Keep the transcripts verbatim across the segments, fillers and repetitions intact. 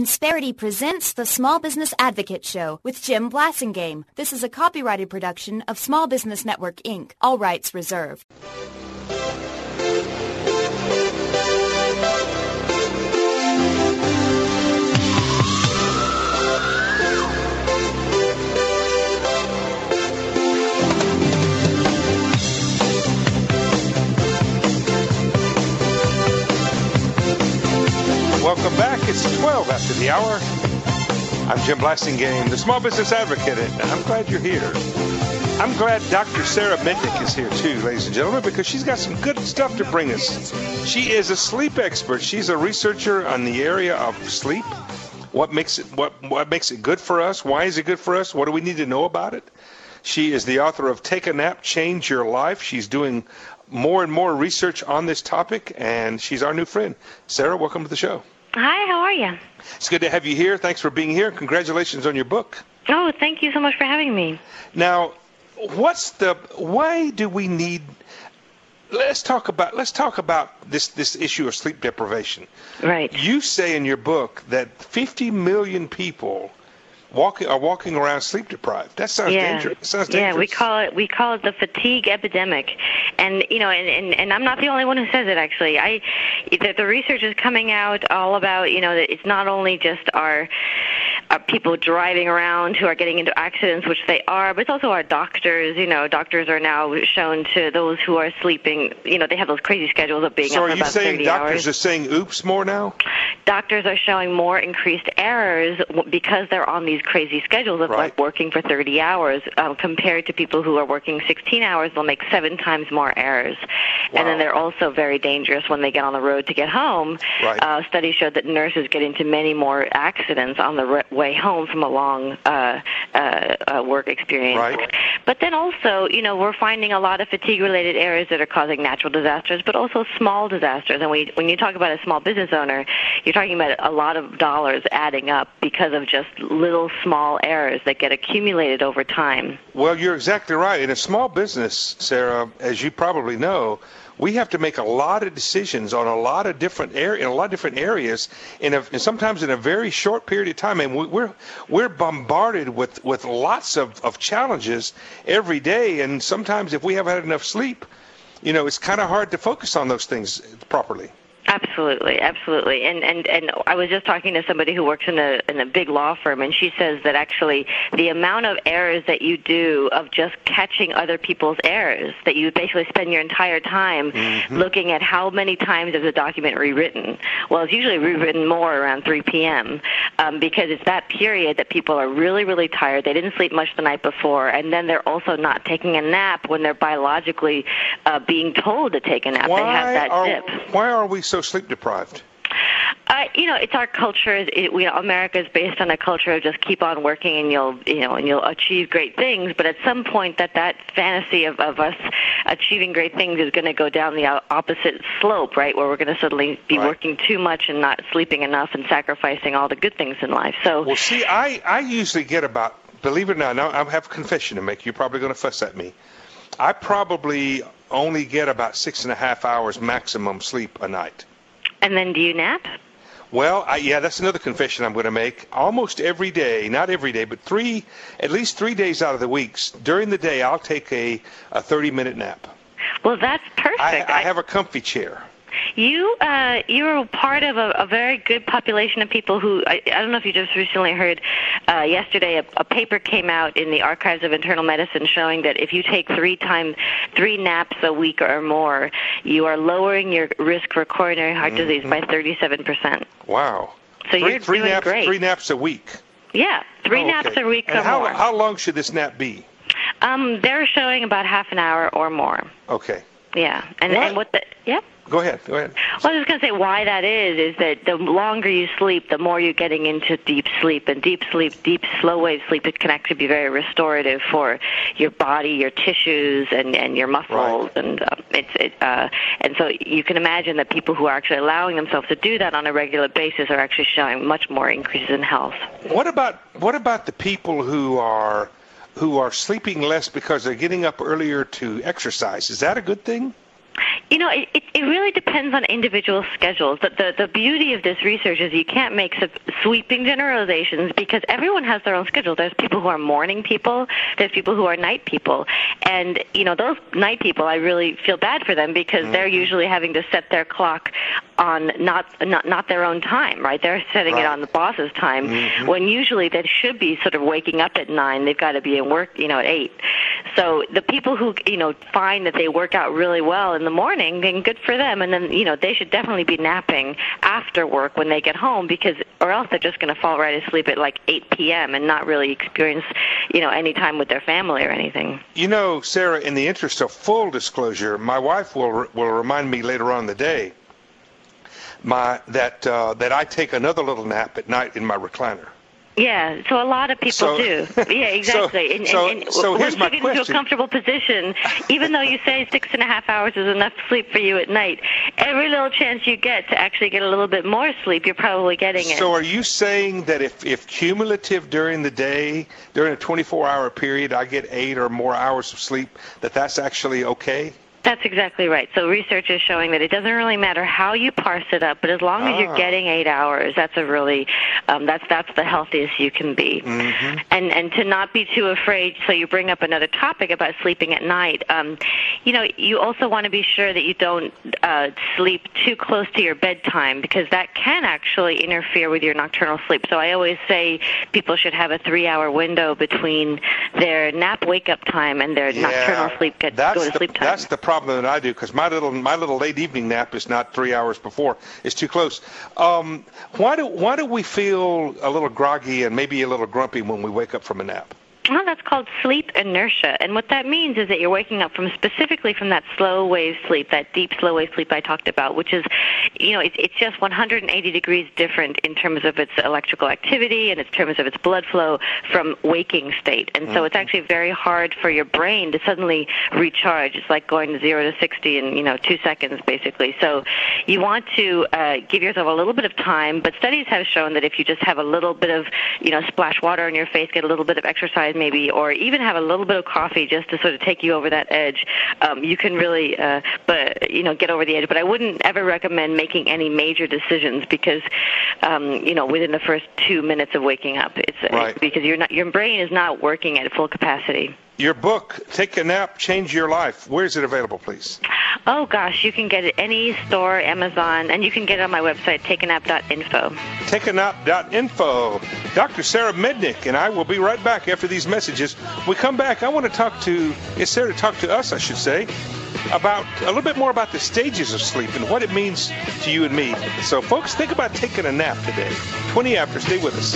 Insperity presents the Small Business Advocate Show with Jim Blasingame. This is a copyrighted production of Small Business Network, Incorporated. All rights reserved. Welcome back. It's twelve after the hour. I'm Jim Blasingame, the Small Business Advocate, and I'm glad you're here. I'm glad Doctor Sarah Mendick is here too, ladies and gentlemen, because she's got some good stuff to bring us. She is a sleep expert. She's a researcher on the area of sleep. What makes it what what makes it good for us? Why is it good for us? What do we need to know about it? She is the author of Take a Nap, Change Your Life. She's doing more and more research on this topic, and she's our new friend. Sarah, welcome to the show. Hi, how are you? It's good to have you here. Thanks for being here. Congratulations on your book. Oh, thank you so much for having me. Now, what's the why do we need let's talk about let's talk about this this issue of sleep deprivation. Right. You say in your book that fifty million people walking are walking around sleep deprived. That sounds yeah. dangerous. That sounds dangerous. Yeah, we call it we call it the fatigue epidemic, and you know, and, and, and I'm not the only one who says it. Actually, I the, the research is coming out all about you know that it's not only just our. Our people driving around who are getting into accidents, which they are, but it's also our doctors. You know, doctors are now shown to those who are sleeping. You know, they have those crazy schedules of being so up for about thirty hours. So are you saying doctors are saying oops more now? Doctors are showing more increased errors because they're on these crazy schedules of right. like working for thirty hours um, compared to people who are working sixteen hours. They'll make seven times more errors. Wow. And then they're also very dangerous when they get on the road to get home. Right. Uh, studies showed that nurses get into many more accidents on the re- way home from a long uh, uh, uh, work experience. Right. But then also, you know, we're finding a lot of fatigue-related errors that are causing natural disasters, but also small disasters. And we, when you talk about a small business owner, you're talking about a lot of dollars adding up because of just little small errors that get accumulated over time. Well, you're exactly right. In a small business, Sarah, as you probably know, we have to make a lot of decisions on a lot of different area, in a lot of different areas, in a, and sometimes in a very short period of time. And we're we're bombarded with, with lots of, of challenges every day. And sometimes if we haven't had enough sleep, you know, it's kind of hard to focus on those things properly. Absolutely, absolutely. And, and and I was just talking to somebody who works in a in a big law firm, and she says that actually the amount of errors that you do of just catching other people's errors, that you basically spend your entire time mm-hmm. looking at how many times is a document rewritten. Well, it's usually rewritten more around three p.m. Um, because it's that period that people are really, really tired. They didn't sleep much the night before, and then they're also not taking a nap when they're biologically uh, being told to take a nap. Why they have that are, dip. Why are we so sleep deprived? Uh, you know, it's our culture. It, we, America is based on a culture of just keep on working and you'll, you know, and you'll achieve great things. But at some point, that that fantasy of, of us achieving great things is going to go down the opposite slope, right? Where we're going to suddenly be right. working too much and not sleeping enough and sacrificing all the good things in life. So, well, see, I, I usually get about, believe it or not, now I have a confession to make. You're probably going to fuss at me. I probably only get about six and a half hours maximum sleep a night. And then do you nap? Well, I, yeah, that's another confession I'm going to make. Almost every day, not every day, but three, at least three days out of the weeks, during the day, I'll take a, a thirty-minute nap. Well, that's perfect. I, I have a comfy chair. You uh, you're part of a, a very good population of people who, I, I don't know if you just recently heard, uh, yesterday a, a paper came out in the Archives of Internal Medicine showing that if you take three time, three naps a week or more, you are lowering your risk for coronary heart mm-hmm. disease by thirty-seven percent. Wow. So three, you're three doing naps, great. Three naps a week? Yeah, three oh, naps okay. a week and or how, more. How long should this nap be? Um, they're showing about half an hour or more. Okay. Yeah, and what? and what the yep. Go ahead. Go ahead. Well, I was just going to say why that is, is that the longer you sleep, the more you're getting into deep sleep. And deep sleep, deep slow-wave sleep, it can actually be very restorative for your body, your tissues, and, and your muscles. Right. And uh, it's it, uh, and so you can imagine that people who are actually allowing themselves to do that on a regular basis are actually showing much more increases in health. What about what about the people who are who are sleeping less because they're getting up earlier to exercise? Is that a good thing? You know, it, it, it really depends on individual schedules. The, the, the beauty of this research is you can't make sweeping generalizations because everyone has their own schedule. There's people who are morning people. There's people who are night people. And, you know, those night people, I really feel bad for them because mm-hmm. they're usually having to set their clock on not not, not their own time, right? They're setting right. it on the boss's time mm-hmm. when usually they should be sort of waking up at nine. They've got to be in work, you know, at eight. So the people who, you know, find that they work out really well in the morning, then good for them. And then, you know, they should definitely be napping after work when they get home because, or else they're just going to fall right asleep at like eight p.m. and not really experience, you know, any time with their family or anything. You know, Sarah, in the interest of full disclosure, my wife will will remind me later on in the day my that uh, that I take another little nap at night in my recliner. Yeah, so a lot of people so, do. Yeah, exactly. So, and, so, and, and so once here's my you get question. into a comfortable position, even though you say six and a half hours is enough sleep for you at night, every little chance you get to actually get a little bit more sleep, you're probably getting it. So are you saying that if, if cumulative during the day, during a twenty-four hour period, I get eight or more hours of sleep, that that's actually okay? That's exactly right. So research is showing that it doesn't really matter how you parse it up, but as long as ah. you're getting eight hours, that's a really um, that's that's the healthiest you can be. Mm-hmm. And and to not be too afraid. So you bring up another topic about sleeping at night. Um, you know, you also want to be sure that you don't uh, sleep too close to your bedtime because that can actually interfere with your nocturnal sleep. So I always say people should have a three-hour window between their nap wake-up time and their yeah, nocturnal sleep get go to the, sleep time. That's the problem that I do because my little my little late evening nap is not three hours before. It's too close. Um, why do why do we feel a little groggy and maybe a little grumpy when we wake up from a nap? Well, that's called sleep inertia. And what that means is that you're waking up from specifically from that slow wave sleep, that deep slow wave sleep I talked about, which is, you know, it's, it's just one hundred eighty degrees different in terms of its electrical activity and in terms of its blood flow from waking state. And so it's actually very hard for your brain to suddenly recharge. It's like going to zero to sixty in, you know, two seconds, basically. So you want to uh, give yourself a little bit of time, but studies have shown that if you just have a little bit of, you know, splash water on your face, get a little bit of exercise, maybe, or even have a little bit of coffee just to sort of take you over that edge, um, you can really, uh, but you know, get over the edge. But I wouldn't ever recommend making any major decisions because, um, you know, within the first two minutes of waking up, it's right. because you're not, your brain is not working at full capacity. Your book, Take a Nap, Change Your Life. Where is it available, please? Oh, gosh, you can get it any store, Amazon, and you can get it on my website, take a nap dot info. take a nap dot info. Doctor Sarah Mednick and I will be right back after these messages. When we come back, I want to talk to, it's Sarah to talk to us, I should say, about a little bit more about the stages of sleep and what it means to you and me. So, folks, think about taking a nap today. twenty after, stay with us.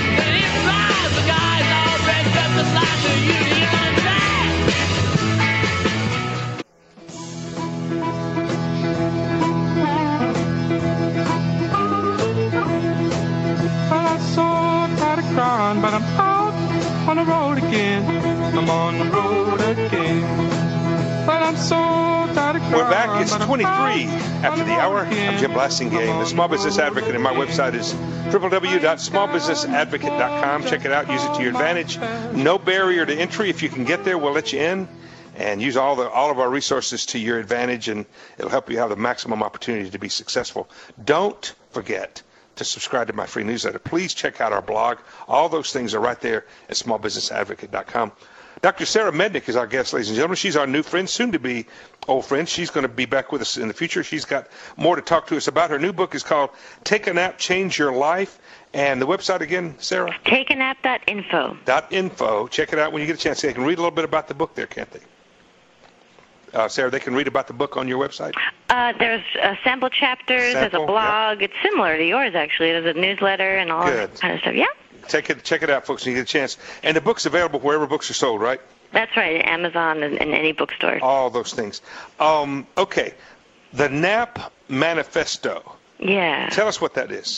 But I'm out on the road again. I'm on the road again. But I'm so tired of crying. We're back. It's twenty-three after the hour. I'm Jim Blasingame, the Small Business Advocate, and my website is w w w dot small business advocate dot com. Check it out. Use it to your advantage. No barrier to entry. If you can get there, we'll let you in. And use all the all of our resources to your advantage, and it'll help you have the maximum opportunity to be successful. Don't forget to subscribe to my free newsletter. Please check out our blog. All those things are right there at small business advocate dot com. Doctor Sarah Mednick is our guest, ladies and gentlemen. She's our new friend, soon to be old friend. She's going to be back with us in the future. She's got more to talk to us about. Her new book is called Take a Nap, Change Your Life. And the website again, Sarah? take a nap dot info. .info. Check it out when you get a chance. They can read a little bit about the book there, can't they? Uh, Sarah, they can read about the book on your website? Uh, there's uh, sample chapters, sample, there's a blog. Yeah. It's similar to yours, actually. There's a newsletter and all Good. that kind of stuff. Yeah. Take it, check it out, folks, when you get a chance. And the book's available wherever books are sold, right? That's right, Amazon and, and any bookstore. All those things. Um, okay, the Nap Manifesto. Yeah. Tell us what that is.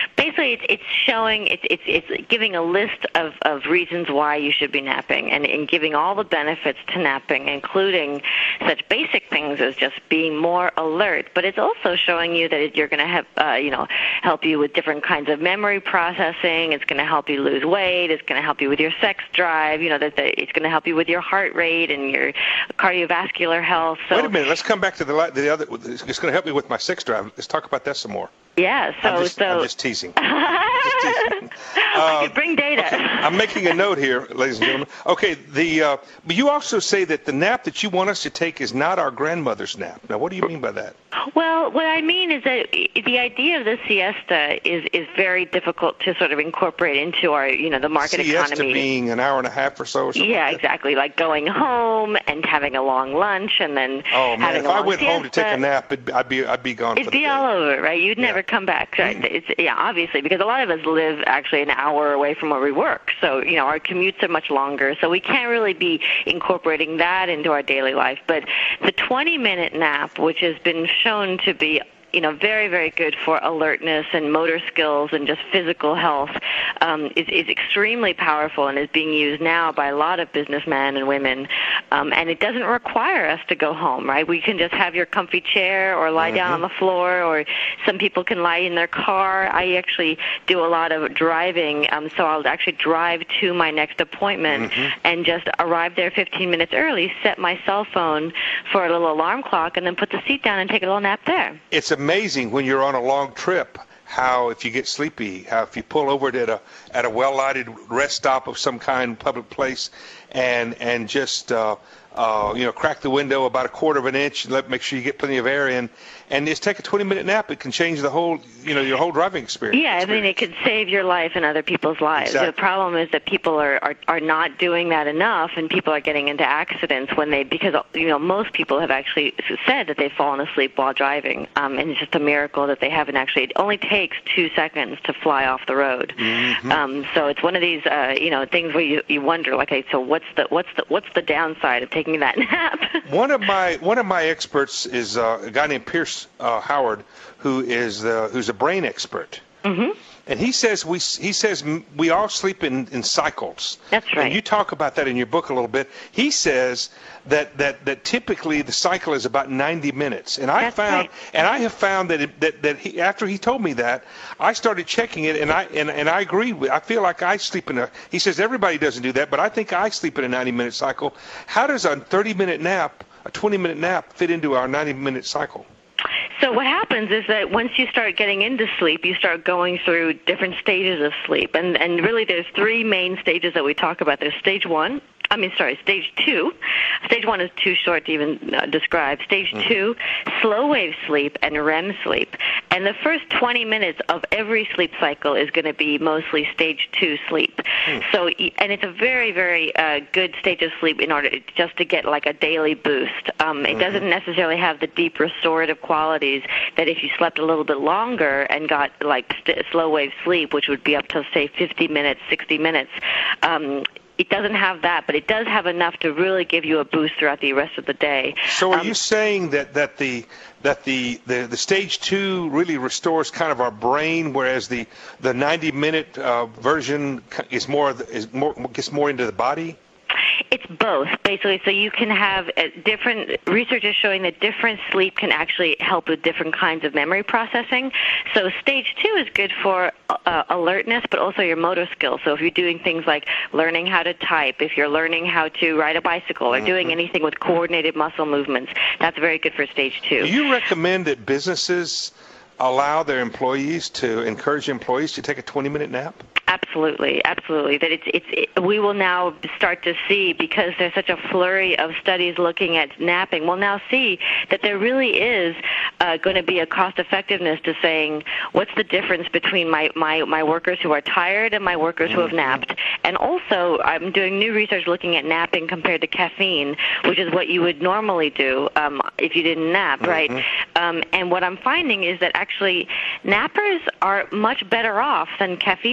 Basically, it's, it's showing, it's, it's it's giving a list of, of reasons why you should be napping, and, and giving all the benefits to napping, including such basic things as just being more alert. But it's also showing you that you're going to have, uh, you know, help you with different kinds of memory processing. It's going to help you lose weight. It's going to help you with your sex drive. You know, that the, it's going to help you with your heart rate and your cardiovascular health. So, wait a minute. Let's come back to the the other. It's going to help me with my sex drive. Let's talk about that some more. Yeah, so... I'm just, so, I'm just teasing. just teasing. I could bring data. Okay. I'm making a note here, ladies and gentlemen. Okay, the uh, but you also say that the nap that you want us to take is not our grandmother's nap. Now, what do you mean by that? Well, what I mean is that the idea of the siesta is, is very difficult to sort of incorporate into our, you know, the market siesta economy. Siesta being an hour and a half or so? Or something yeah, like that? exactly. Like going home and having a long lunch and then oh, man, having if a long I went siesta. home to take a nap, it'd, I'd be I'd be gone It'd for the be day. all over, right? You'd yeah. never come back. Right? It's, yeah, obviously, because a lot of us live actually an hour away from where we work. So, you know, our commutes are much longer. So we can't really be incorporating that into our daily life. But the twenty-minute nap, which has been shown to be you know, very, very good for alertness and motor skills and just physical health, um, is, is extremely powerful and is being used now by a lot of businessmen and women. Um, and it doesn't require us to go home, right? We can just have your comfy chair or lie mm-hmm. down on the floor, or some people can lie in their car. I actually do a lot of driving, um, so I'll actually drive to my next appointment mm-hmm. and just arrive there fifteen minutes early, set my cell phone for a little alarm clock, and then put the seat down and take a little nap there. It's amazing when you're on a long trip how if you get sleepy, how if you pull over at a at a well-lighted rest stop of some kind, public place, and and just uh, uh, you know crack the window about a quarter of an inch and let make sure you get plenty of air in, and just take a twenty-minute nap. It can change the whole you know your whole driving experience. Yeah, I mean it could save your life and other people's lives. Exactly. The problem is that people are, are are not doing that enough, and people are getting into accidents when they because you know most people have actually said that they've fallen asleep while driving, um, and it's just a miracle that they haven't actually. It only takes two seconds to fly off the road. Mm-hmm. Um, so it's one of these uh, you know things where you, you wonder, like, okay, so what's the what's the what's the downside of taking that nap? one of my one of my experts is uh, a guy named Pierce uh, Howard, who is uh, who's a brain expert. Mm-hmm. And he says we he says we all sleep in, in cycles. That's right. And you talk about that in your book a little bit. He says that that, that typically the cycle is about ninety minutes. And I That's found right. and I have found that it, that that he, after he told me that, I started checking it, and I and, and I agree with. I feel like I sleep in a. He says everybody doesn't do that, but I think I sleep in a ninety minute cycle. How does a thirty minute nap, a twenty minute nap, fit into our ninety minute cycle? So what happens is that once you start getting into sleep, you start going through different stages of sleep. And, and really there's three main stages that we talk about. There's stage one. I mean, sorry, stage two. Stage one is too short to even uh, describe. Stage mm-hmm. two, slow wave sleep and R E M sleep. And the first twenty minutes of every sleep cycle is going to be mostly stage two sleep. Mm. So, and it's a very, very uh, good stage of sleep in order to, just to get like a daily boost. Um, it mm-hmm. doesn't necessarily have the deep restorative qualities that if you slept a little bit longer and got like st- slow wave sleep, which would be up to say fifty minutes, sixty minutes. Um, It doesn't have that, but it does have enough to really give you a boost throughout the rest of the day. So are um, you saying that, that the that the, the, the stage two really restores kind of our brain, whereas the the ninety minute uh, version is more is more gets more into the body? It's both, basically. So you can have a different, research is showing that different sleep can actually help with different kinds of memory processing. So stage two is good for uh, alertness, but also your motor skills. So if you're doing things like learning how to type, if you're learning how to ride a bicycle, or mm-hmm. doing anything with coordinated muscle movements, that's very good for stage two. Do you recommend that businesses allow their employees to encourage employees to take a twenty minute nap? Absolutely, absolutely. That it's it's it, we will now start to see, because there's such a flurry of studies looking at napping. We'll now see that there really is uh, going to be a cost effectiveness to saying what's the difference between my, my, my workers who are tired and my workers who have napped. And also, I'm doing new research looking at napping compared to caffeine, which is what you would normally do um, if you didn't nap, right? Mm-hmm. Um, and what I'm finding is that actually nappers are much better off than caffeine drinkers.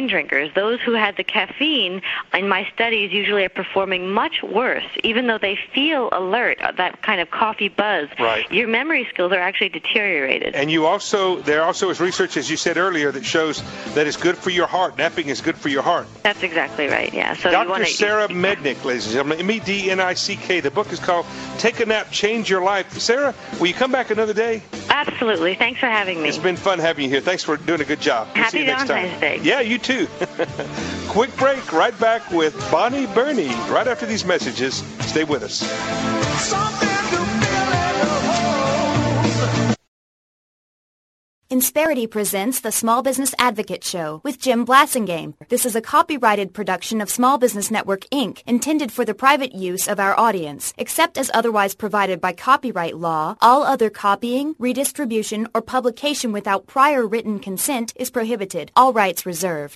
errors. Those who had the caffeine in my studies usually are performing much worse, even though they feel alert, that kind of coffee buzz. Right. Your memory skills are actually deteriorated. And you also, there also is research, as you said earlier, that shows that it's good for your heart. Napping is good for your heart. That's exactly right, yeah. So Doctor you wanna, Sarah Mednick, ladies and gentlemen, M E D N I C K. The book is called Take a Nap, Change Your Life. Sarah, will you come back another day? Absolutely. Thanks for having me. It's been fun having you here. Thanks for doing a good job. We'll Happy see you next time. Valentine's Day. Yeah, you too. Quick break. Right back with Bonnie Burney. Right after these messages. Stay with us. Insperity presents the Small Business Advocate Show with Jim Blasingame. This is a copyrighted production of Small Business Network, Incorporated, intended for the private use of our audience. Except as otherwise provided by copyright law, all other copying, redistribution, or publication without prior written consent is prohibited. All rights reserved.